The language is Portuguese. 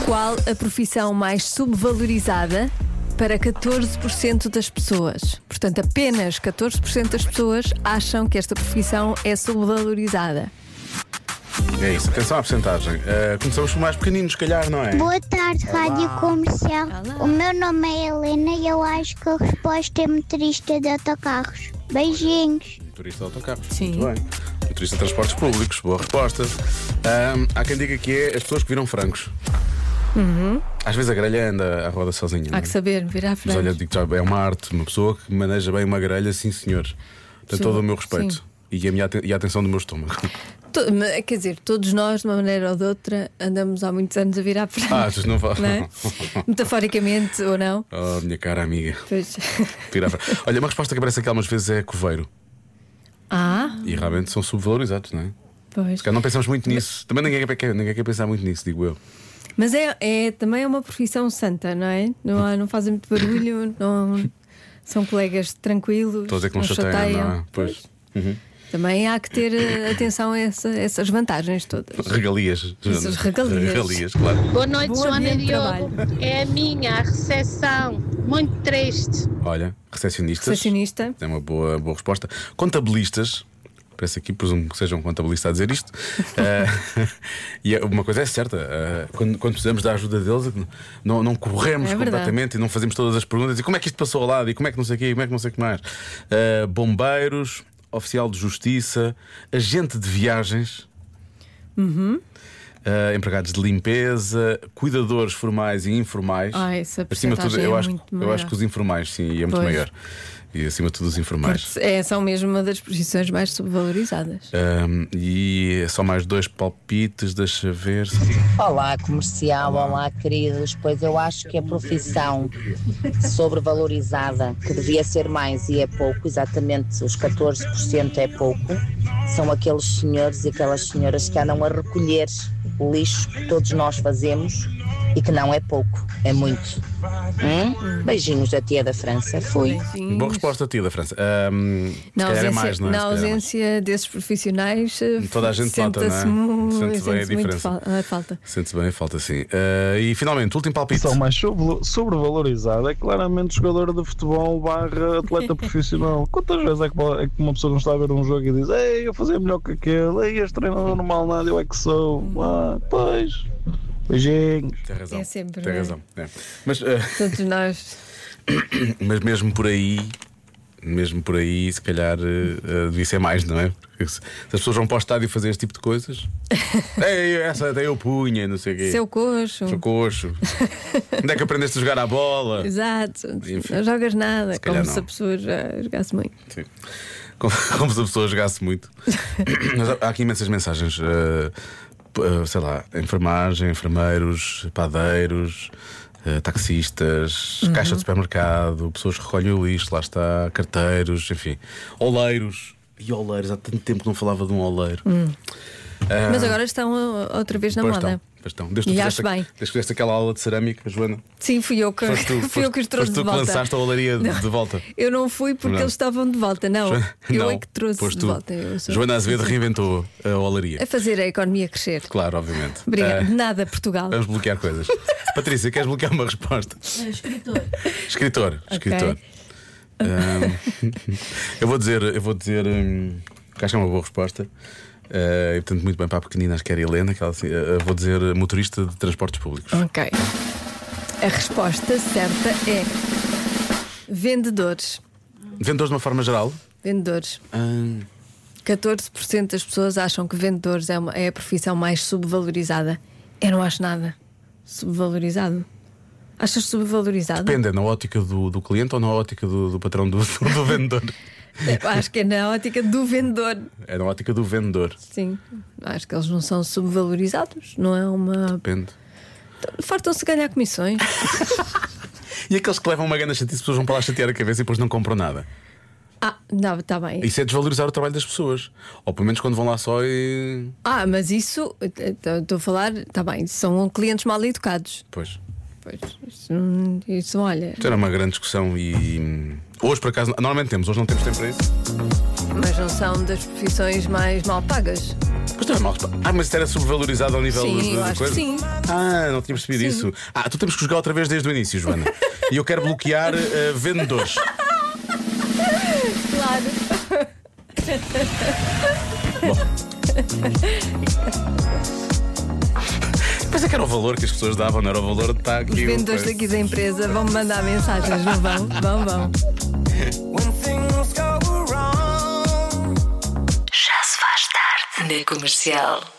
Qual a profissão mais subvalorizada para 14% das pessoas? Portanto, apenas 14% das pessoas acham que esta profissão é subvalorizada. É isso, atenção à porcentagem. Começamos por mais pequeninos, se calhar, não é? Boa tarde, Rádio Comercial. Olá. O meu nome é Helena e eu acho que a resposta é motorista de autocarros. Beijininhos. Motorista de autocarro. Sim. Muito bem. Motorista de transportes públicos, boa resposta. Há quem diga que é as pessoas que viram frangos. Às vezes a grelha anda à roda sozinha. Há que saber virar Mas frente. olha, digo já, é uma arte, uma pessoa que maneja bem uma grelha, sim senhor. Tem Sim, todo o meu respeito. sim. E a atenção do meu estômago. Quer dizer, todos nós, de uma maneira ou de outra, andamos há muitos anos a virar frente. Tu não Não é? Metaforicamente ou não? Oh, minha cara amiga. Pois. Virar frangos. Olha, uma resposta que aparece aqui algumas vezes é coveiro. E realmente são subvalorizados, não é? Pois. Porque não pensamos muito nisso. Também ninguém quer pensar muito nisso, digo eu. Mas também é uma profissão santa, não é? Não fazem muito barulho, não, são colegas tranquilos. Estou a dizer que não chateiam, não é? Pois. Também há que ter atenção a essas vantagens todas. Regalias. Essas regalias. Regalias, claro. Boa noite, Bom Joana dia de e Diogo. trabalho. É a minha, a recepção. Muito triste. Olha, recepcionistas. Recepcionista. É uma boa resposta. Contabilistas. Parece aqui, presumo que seja um contabilista a dizer isto. E uma coisa é certa: quando precisamos da ajuda deles, não corremos É verdade. completamente e não fazemos todas as perguntas. E como é que isto passou ao lado? E como é que não sei o quê? E como é que não sei o que mais? Bombeiros, oficial de justiça, agente de viagens. Empregados de limpeza, cuidadores formais e informais. Essa Acima de tudo, porcentagem eu é acho, muito eu maior. acho que os informais, sim, é muito Pois. maior. E acima de tudo, os informais. São mesmo uma das profissões mais subvalorizadas. E só mais 2 palpites, deixa ver. Olá, comercial, olá, queridos. Pois eu acho que a profissão sobrevalorizada, que devia ser mais e é pouco, exatamente os 14% é pouco, são aqueles senhores e aquelas senhoras que andam a recolher o lixo que todos nós fazemos e que não é pouco, é muito. Beijinhos da tia da França. Fui. Beijinhos. Boa resposta, tia da França. Se Na calhar é ausência, mais, não é? na Se calhar é mais. ausência desses profissionais, Toda a gente nota, senta-se não é? Sente-se bem a sente-se muito diferença. a falta. Sente-se bem a falta, sim. E finalmente, último palpite. A mais sobrevalorizada é claramente jogador de futebol / atleta profissional. Quantas vezes é que uma pessoa não está a ver um jogo e diz: ei, eu fazia melhor que aquele, ei, este treinador normal nada, eu é que sou. Pois. Beijinhos. Tem razão. É sempre, Tem não é? razão. É. Mas, Todos nós. mas mesmo por aí, se calhar devia ser mais, não é? Porque se as pessoas vão para o estádio fazer este tipo de coisas, essa até eu punha, não sei o quê. Seu coxo. Sou coxo. Onde é que aprendeste a jogar à bola? Exato. Enfim. Não jogas nada, calhar como se a não. pessoa já jogasse muito. Sim. Como se a pessoa jogasse muito. Mas há aqui imensas mensagens. Sei lá, enfermagem, enfermeiros, padeiros, taxistas, caixa de supermercado, pessoas que recolhem o lixo, lá está, carteiros, enfim, oleiros. E oleiros, há tanto tempo que não falava de um oleiro. Mas agora estão outra vez na moda. Pois estão. Desde E que acho bem. fizeste aquela aula de cerâmica, Joana. Sim, fui eu que, fui eu que os trouxe foste tu de que volta. lançaste a olaria Não, de volta. Eu não fui porque Não. eles estavam de volta, não. Eu Não, é que trouxe foste de tu. volta. Eu sou- Joana Azevedo reinventou a olaria. A fazer a economia crescer. Claro, obviamente. Obrigada. Nada, Portugal. Vamos bloquear coisas. Patrícia, queres bloquear uma resposta? Escritor. Eu vou dizer que acho que é uma boa resposta. E portanto, muito bem para a pequenina, acho que era a Helena. Que ela, assim, vou dizer motorista de transportes públicos. Ok. A resposta certa é vendedores. Vendedores de uma forma geral. Vendedores. Ah, 14% das pessoas acham que vendedores é a profissão mais subvalorizada. Eu não acho nada subvalorizado. Achas subvalorizado? depende, é na ótica do cliente ou na ótica do patrão do vendedor? Eu acho que é na ótica do vendedor. É na ótica do vendedor. Sim. Acho que eles não são subvalorizados. Não é uma. Depende. Fartam-se ganhar comissões. E aqueles que levam uma grande chatice, as pessoas vão para lá chatear a cabeça e depois não compram nada. Não, está bem. Isso é desvalorizar o trabalho das pessoas. Ou pelo menos quando vão lá só e. Mas isso, estou a falar, está bem, são clientes mal educados. Pois. Pois, isso olha. Isto era uma grande discussão e hoje por acaso, normalmente temos, hoje não temos tempo para isso. Mas não são das profissões mais mal pagas. Mas não é mal. Mas isto era subvalorizado ao nível Sim, de eu acho coisa? que sim. Não tinha percebido isso. Tu temos que jogar outra vez desde o início, Joana. E eu quero bloquear vendedores. Claro. Pensei que era o valor que as pessoas davam, não era o valor de estar aqui. Os vendedores daqui da empresa vão-me mandar mensagens, não vão? Vão. Já se faz tarde na Comercial.